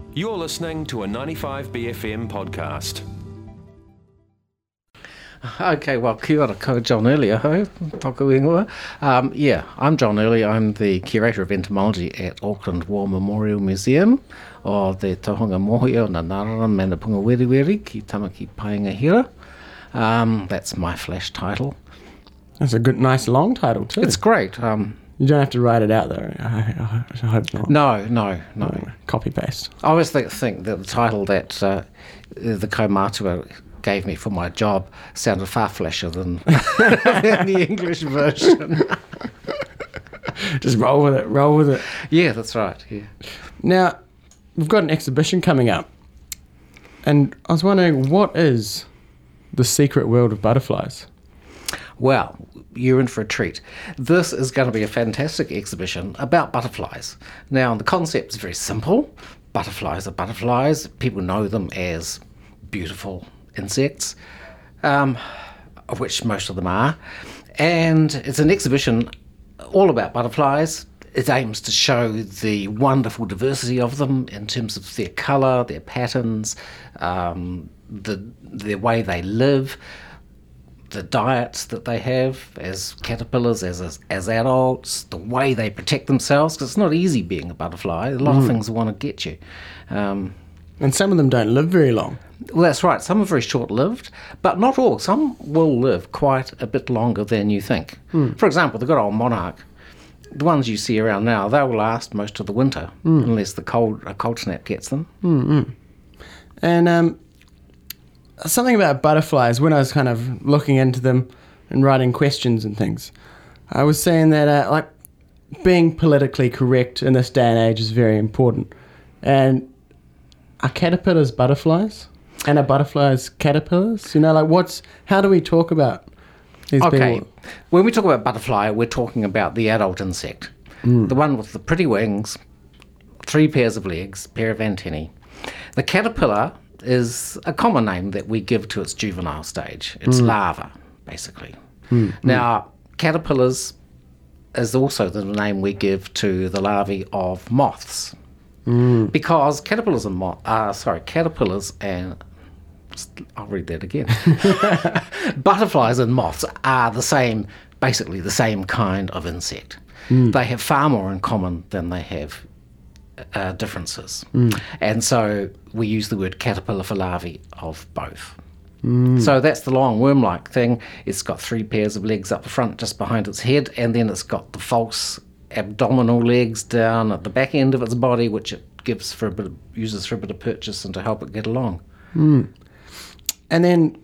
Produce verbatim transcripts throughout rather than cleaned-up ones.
You're listening to a ninety-five B F M podcast. Okay, well, kia ora, ko John Early, ho, toku ingoa. Um, yeah, I'm John Early. I'm the Curator of Entomology at Auckland War Memorial Museum o Te Tohunga Mohi o Ngā Narara Manapunga Wiriwiri ki Tamaki Paengahira. Um, that's my flash title. That's a good, nice long title too. It's great. Um, you don't have to write it out though. I, I hope not. No, no, no. no copy paste. I always think, think that the title that uh, the Kaumatua gave me for my job sounded far flasher than, than the English version. Just roll with it, roll with it. Yeah, that's right, yeah. Now, we've got an exhibition coming up, and I was wondering, what is the secret world of butterflies? Well, you're in for a treat. This is going to be a fantastic exhibition about butterflies. Now, the concept is very simple. Butterflies are butterflies. People know them as beautiful insects, um, of which most of them are. And it's an exhibition all about butterflies. It aims to show the wonderful diversity of them in terms of their colour, their patterns, um, the their way they live, the diets that they have as caterpillars, as as, as adults, the way they protect themselves, because it's not easy being a butterfly. A lot mm. of things want to get you. Um, and some of them don't live very long. Well, that's right. Some are very short-lived, but not all. Some will live quite a bit longer than you think. Mm. For example, the good old monarch, the ones you see around now, they will last most of the winter, mm. unless the cold a cold snap gets them. Mm-hmm. And um, something about butterflies, when I was kind of looking into them and writing questions and things, I was saying that uh, like being politically correct in this day and age is very important. And are caterpillars butterflies? And are butterflies caterpillars? You know, like what's, how do we talk about these okay. people? When we talk about butterfly, we're talking about the adult insect. Mm. The one with the pretty wings, three pairs of legs, pair of antennae. The caterpillar is a common name that we give to its juvenile stage. It's mm. larva, basically. Mm. Now, caterpillars is also the name we give to the larvae of moths. Mm. Because caterpillars and moth, uh, sorry, caterpillars and I'll read that again. Butterflies and moths are the same, basically the same kind of insect. Mm. They have far more in common than they have uh, differences. Mm. And so we use the word caterpillar for larvae of both. Mm. So that's the long worm-like thing. It's got three pairs of legs up the front just behind its head, and then it's got the false abdominal legs down at the back end of its body, which it gives for a bit of, uses for a bit of purchase and to help it get along. Mm. And then,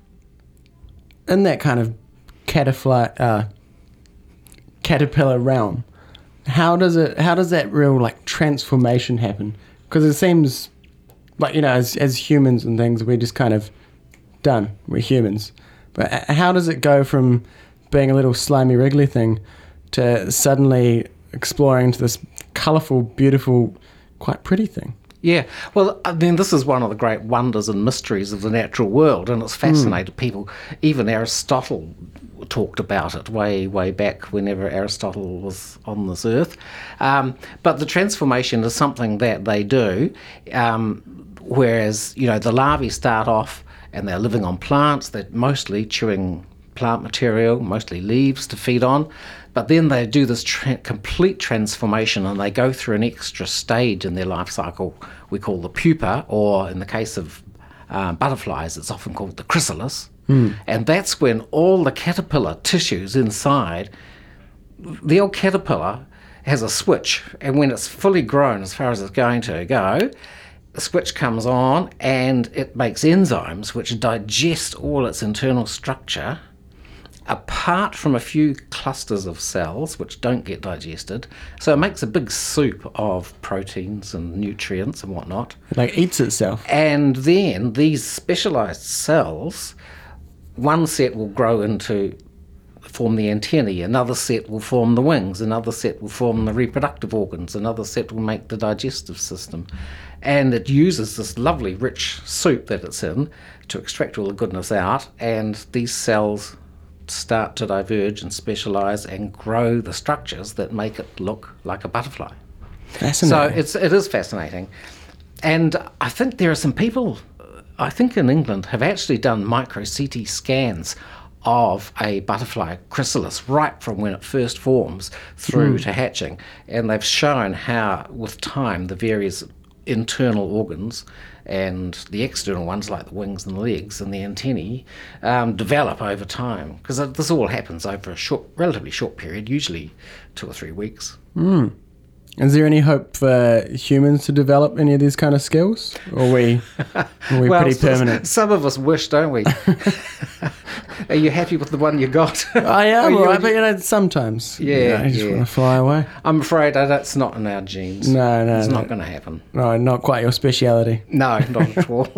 in that kind of caterfly, uh, caterpillar realm, how does it? How does that real like transformation happen? Because it seems like, you know, as as humans and things, we're just kind of done. We're humans, but how does it go from being a little slimy wriggly thing to suddenly exploring into this colourful, beautiful, quite pretty thing? Yeah, well, I mean, this is one of the great wonders and mysteries of the natural world, and it's fascinated mm. people. Even Aristotle talked about it way, way back whenever Aristotle was on this earth. Um, but the transformation is something that they do, um, whereas, you know, the larvae start off and they're living on plants. They're mostly chewing plant material, mostly leaves to feed on. But then they do this tra- complete transformation, and they go through an extra stage in their life cycle we call the pupa, or in the case of uh, butterflies, it's often called the chrysalis. Mm. And that's when all the caterpillar tissues inside, the old caterpillar has a switch, and when it's fully grown as far as it's going to go, the switch comes on and it makes enzymes which digest all its internal structure, apart from a few clusters of cells which don't get digested. So it makes a big soup of proteins and nutrients and whatnot. It like eats itself. And then these specialised cells, one set will grow into, form the antennae, another set will form the wings, another set will form the reproductive organs, another set will make the digestive system. And it uses this lovely rich soup that it's in to extract all the goodness out, and these cells start to diverge and specialise and grow the structures that make it look like a butterfly. Fascinating. So it's, it is fascinating. and I think there are some people, I think in England, have actually done micro-C T scans of a butterfly chrysalis right from when it first forms through mm. to hatching, and they've shown how with time the various internal organs and the external ones like the wings and the legs and the antennae um, develop over time, because this all happens over a short, relatively short period, usually two or three weeks. Mm. Is there any hope for humans to develop any of these kind of skills? Or are we, are we well, pretty permanent? Some of us wish, don't we? Are you happy with the one you got? I am, you, right, but you know, sometimes. Yeah, you know, I just yeah. want to fly away. I'm afraid that's not in our genes. No, no, It's no. not going to happen. No, not quite your speciality. No, not at all.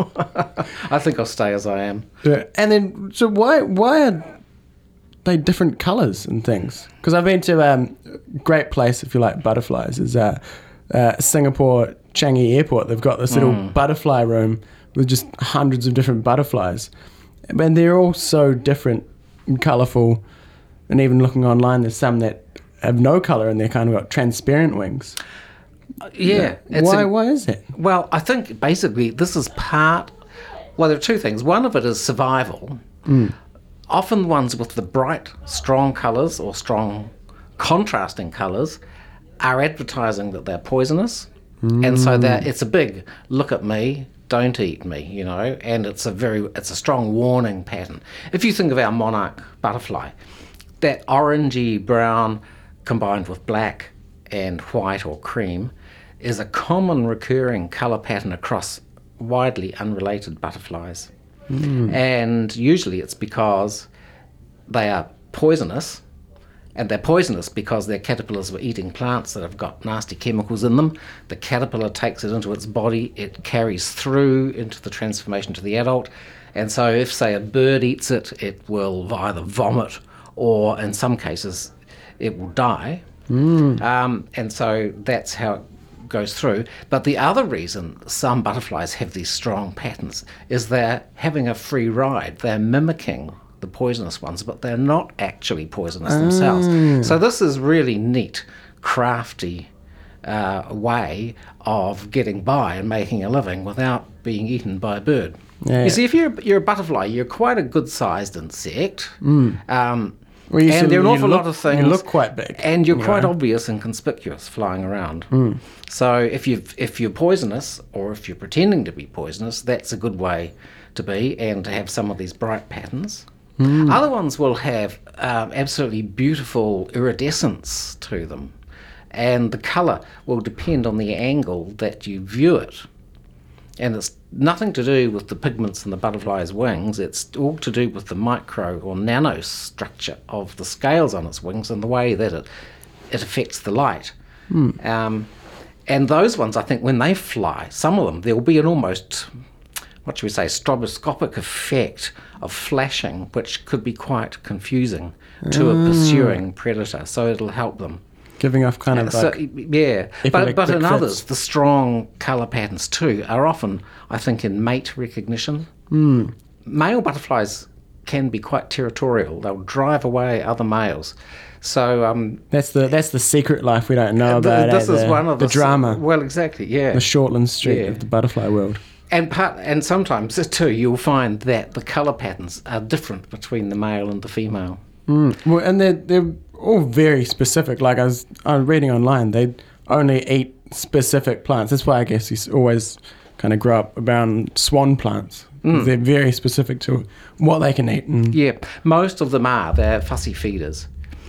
I think I'll stay as I am. Yeah. And then, so why why are they different colours and things? Because I've been to a um, great place, if you like, butterflies, is uh, uh, Singapore Changi Airport. They've got this little Mm. butterfly room with just hundreds of different butterflies. And they're all so different and colourful. And even looking online, there's some that have no colour and they're kind of got transparent wings. Uh, yeah. it's Why, a- why is that? Well, I think basically this is part. Well, there are two things. One of it is survival. Mm. Often the ones with the bright, strong colours or strong contrasting colours are advertising that they're poisonous. Mm. And so that it's a big look at me, don't eat me, you know, and it's a very it's a strong warning pattern. If you think of our monarch butterfly, that orangey brown combined with black and white or cream is a common recurring colour pattern across widely unrelated butterflies. Mm. And usually it's because they are poisonous, and they're poisonous because their caterpillars were eating plants that have got nasty chemicals in them. The caterpillar takes it into its body, it carries through into the transformation to the adult, and so if, say, a bird eats it, it will either vomit or, in some cases, it will die. Mm. Um, and so that's how it goes through. But the other reason some butterflies have these strong patterns is they're having a free ride. They're mimicking the poisonous ones, but they're not actually poisonous Ah. themselves. So this is really neat, crafty uh, way of getting by and making a living without being eaten by a bird. Yeah. You see, if you're, you're a butterfly, you're quite a good-sized insect. Mm. Um, Well, you and said there are an you awful look- lot of things. you look quite big, and you're quite anyway. obvious and conspicuous flying around. Mm. So if you if you're poisonous, or if you're pretending to be poisonous, that's a good way to be, and to have some of these bright patterns. Mm. Other ones will have um, absolutely beautiful iridescence to them, and the colour will depend on the angle that you view it. And it's nothing to do with the pigments in the butterfly's wings, it's all to do with the micro or nano structure of the scales on its wings and the way that it, it affects the light. Mm. Um, and those ones, I think, when they fly, some of them, there will be an almost, what should we say, stroboscopic effect of flashing, which could be quite confusing to a pursuing predator, so it'll help them. Giving off kind of So, like... yeah, but, but in fits. others, the strong colour patterns too are often, I think, in mate recognition. Mm. Male butterflies can be quite territorial. They'll drive away other males. So um, That's the that's the secret life we don't know th- about. this eh? is the, one of the the s- drama, Well, exactly, yeah. the Shortland Street Yeah. of the butterfly world. And part, and sometimes too, you'll find that the colour patterns are different between the male and the female. Mm. Well, and they're they're all very specific. Like I was, I was reading online, they only eat specific plants. That's why I guess you s- always kind of grow up around swan plants. Mm. They're very specific to what they can eat. And Yeah, most of them are. They're fussy feeders.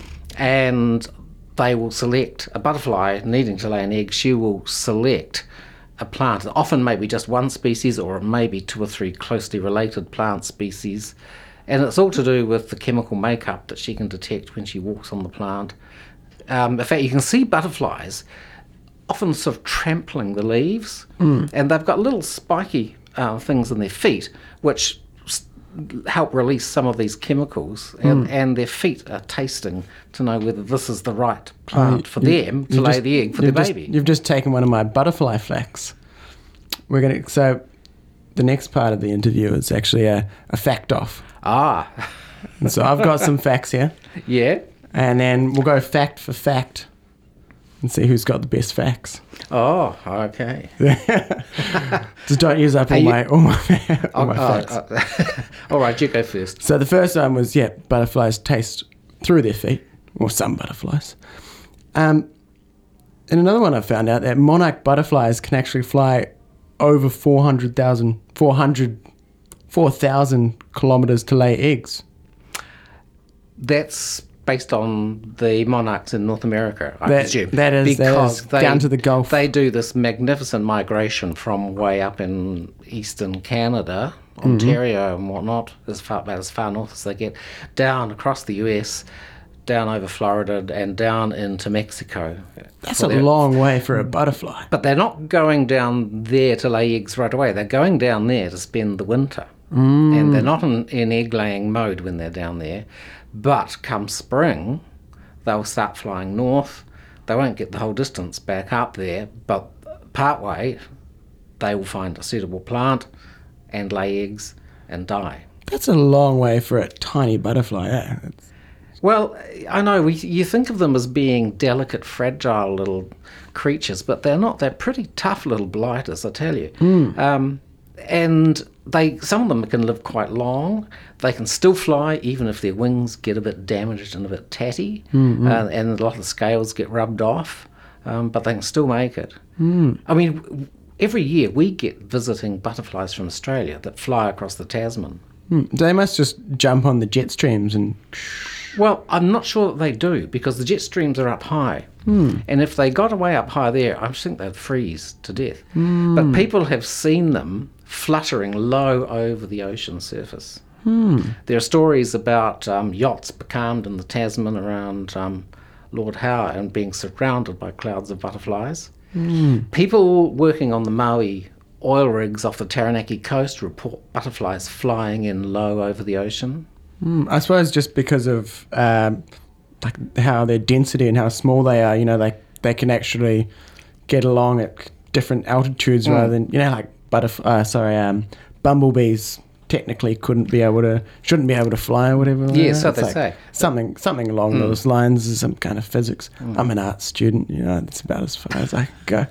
And they will select, a butterfly needing to lay an egg, she will select a plant, often maybe just one species or maybe two or three closely related plant species. And it's all to do with the chemical makeup that she can detect when she walks on the plant. Um, in fact, you can see butterflies often sort of trampling the leaves, mm. and they've got little spiky uh, things in their feet which s- help release some of these chemicals, and, Mm. and their feet are tasting to know whether this is the right plant Oh, for you- them to you've lay just- the egg for the you've just- baby. You've just taken one of my butterfly facts. We're gonna so the next part of the interview is actually a, a fact off. Ah, And so I've got some facts here, yeah. and then we'll go fact for fact. and see who's got the best facts. Oh, okay. Just don't use up all you- my all my, all Oh, my oh, facts. oh. All right, you go first. So the first one was, yeah, butterflies taste through their feet, or some butterflies. Um, and another one I found out that monarch butterflies can actually fly over four hundred thousand, four hundred, four thousand kilometres to lay eggs. That's based on the monarchs in North America, I That- presume. that is- that because is they, down to the Gulf. They do this magnificent migration from way up in eastern Canada, Mm-hmm. Ontario and whatnot, as far about as far north as they get, down across the U S, down over Florida and down into Mexico. That's For a their- long way for a butterfly. But they're not going down there to lay eggs right away. They're going down there to spend the winter. Mm. And they're not in, in egg-laying mode when they're down there. But come spring, they'll start flying north. They won't get the whole distance back up there, but partway, they will find a suitable plant and lay eggs and die. That's a long way for a tiny butterfly. Eh? It's- Well, I know we, you think of them as being delicate, fragile little creatures, but they're not. They're pretty tough little blighters, I tell you. Mm. Um, and they, some of them can live quite long. They can still fly, even if their wings get a bit damaged and a bit tatty, Mm-hmm. uh, and a lot of the scales get rubbed off. Um, but they can still make it. Mm. I mean, w- every year we get visiting butterflies from Australia that fly across the Tasman. Mm. They must just jump on the jet streams and... Well, I'm not sure that they do, because the jet streams are up high. Hmm. And if they got away up high there, I think they'd freeze to death. But people have seen them fluttering low over the ocean surface. There are stories about um, yachts becalmed in the Tasman around um, Lord Howe and being surrounded by clouds of butterflies. People working on the Maui oil rigs off the Taranaki coast report butterflies flying in low over the ocean. Mm, I suppose just because of um, like how their density and how small they are, you know, they they can actually get along at different altitudes rather than, you know, like butterf- uh, sorry, um, bumblebees technically couldn't be able to, shouldn't be able to fly or whatever. like Yeah, that. so It's they like say. Something something along those lines is some kind of physics. I'm an art student, you know, that's about as far as I can go.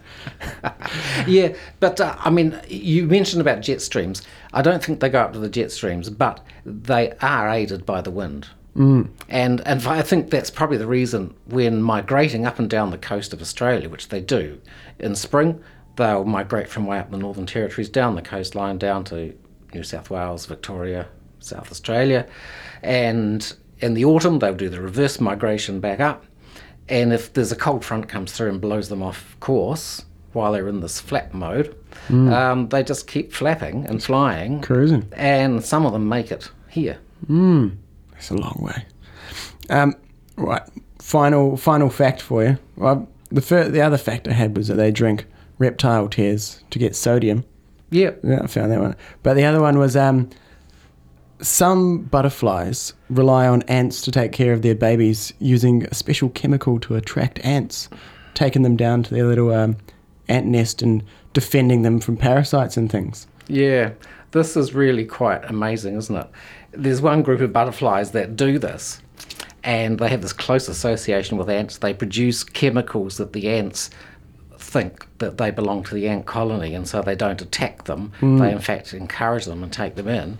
Yeah, but uh, I mean, you mentioned about jet streams. I don't think they go up to the jet streams, but they are aided by the wind. Mm. And and I think that's probably the reason when migrating up and down the coast of Australia, which they do, in spring, they'll migrate from way up the Northern Territories down the coastline down to New South Wales, Victoria, South Australia. And in the autumn, they'll do the reverse migration back up. And if there's a cold front comes through and blows them off course while they're in this flap mode, mm. um, they just keep flapping and flying. Cruising. And some of them make it here. Mm. That's a long way. Um, right. Final final fact for you. Well, the fir- the other fact I had was that they drink reptile tears to get sodium. Yeah. Yeah, I found that one. But the other one was um, some butterflies rely on ants to take care of their babies using a special chemical to attract ants, taking them down to their little um, ant nest and defending them from parasites and things. Yeah, this is really quite amazing, isn't it? There's one group of butterflies that do this, and they have this close association with ants. They produce chemicals that the ants think that they belong to the ant colony, and so they don't attack them. Mm. They, in fact, encourage them and take them in.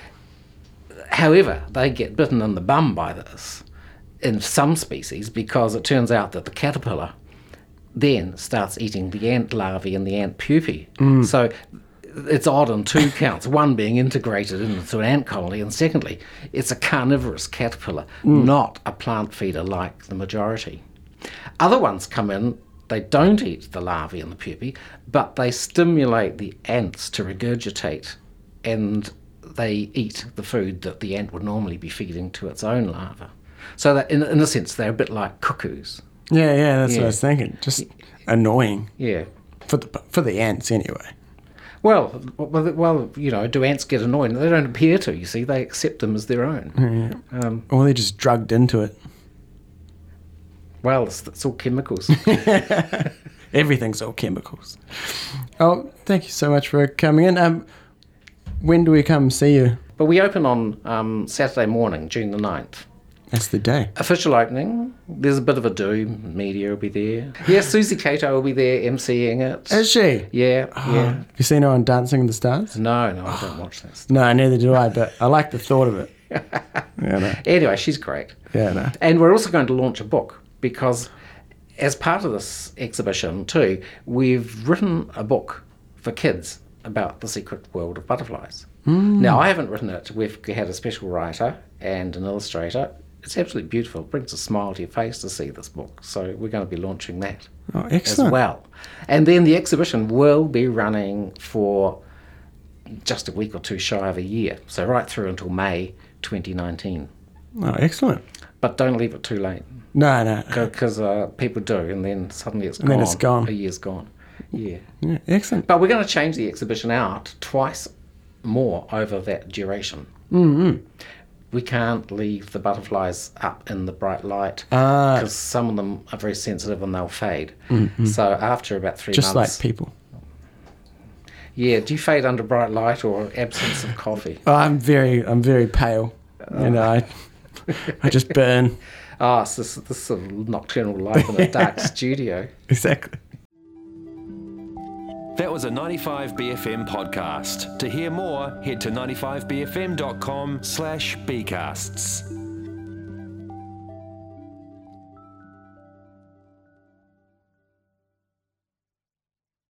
However, they get bitten in the bum by this in some species, because it turns out that the caterpillar then starts eating the ant larvae and the ant pupae. Mm. So it's odd on two counts, one being integrated into an ant colony, and secondly, it's a carnivorous caterpillar, mm. not a plant feeder like the majority. Other ones come in, they don't eat the larvae and the pupae, but they stimulate the ants to regurgitate, and they eat the food that the ant would normally be feeding to its own larva. So that in, in a sense, they're a bit like cuckoos. Yeah, yeah, that's Yeah. what I was thinking. Just annoying. Yeah. For the for the ants, anyway. Well, well, well, you know, do ants get annoyed? They don't appear to, you see. They accept them as their own. Yeah. Um, Or they're just drugged into it. well, it's, it's all chemicals. Everything's all chemicals. Oh, thank you so much for coming in. Um, when do we come see you? But we open on um, Saturday morning, June the ninth. That's the day. Official opening. There's a bit of a do. Media will be there. Yeah, Susie Cato will be there emceeing it. Is she? Yeah, Oh, yeah. have you seen her on Dancing with the Stars? No, no, I don't watch that stuff. No, neither do I, but I like the thought of it. Yeah, no. Anyway, she's great. Yeah, no. And we're also going to launch a book because as part of this exhibition too, we've written a book for kids about the secret world of butterflies. Mm. Now, I haven't written it. We've had a special writer and an illustrator. It's absolutely beautiful. It brings a smile to your face to see this book. So we're going to be launching that Oh, excellent. as well. And then the exhibition will be running for just a week or two shy of a year. So right through until May twenty nineteen. Oh, excellent. But don't leave it too late. No, no. Because uh, people do, and then suddenly it's And gone. then it's gone. A year's gone. Yeah. Yeah, excellent. But we're going to change the exhibition out twice more over that duration. Mm-hmm. We can't leave the butterflies up in the bright light Ah. because some of them are very sensitive and they'll fade. Mm-hmm. So after about three Just months... like people. Yeah, do you fade under bright light or absence of coffee? Oh, I'm very, I'm very pale. You know, I, I just burn. Ah, so this, this sort of nocturnal light in a dark studio. Exactly. That was a ninety-five B F M podcast. To hear more, head to ninety-five b f m dot com slash bcasts.